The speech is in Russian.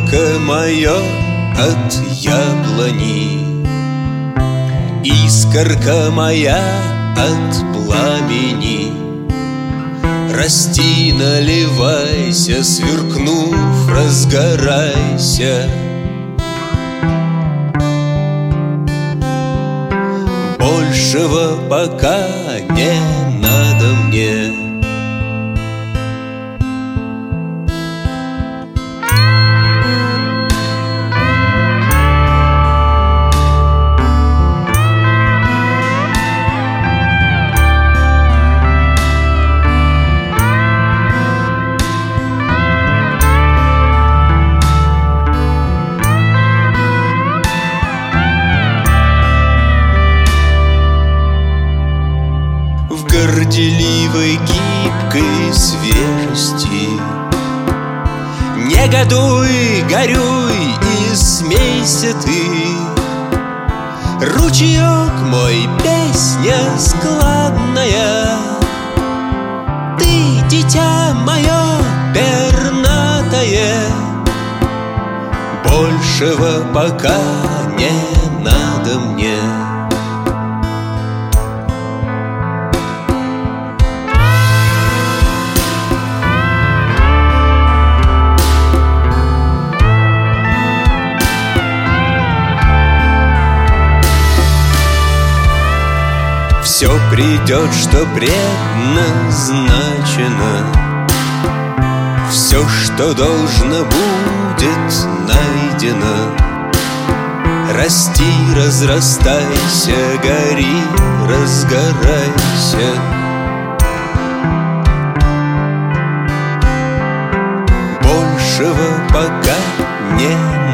яблоко мое от яблони, искорка моя от пламени. Расти, наливайся, сверкнув, разгорайся. Большего пока не надо мне. В горделивой гибкой свежести негодуй, горюй и смейся ты. Ручеек мой, песня складная, ты, дитя мое пернатое. Большего пока не надо мне. Все придет, что предназначено, все, что должно, будет найдено. Расти, разрастайся, гори, разгорайся. Большего пока не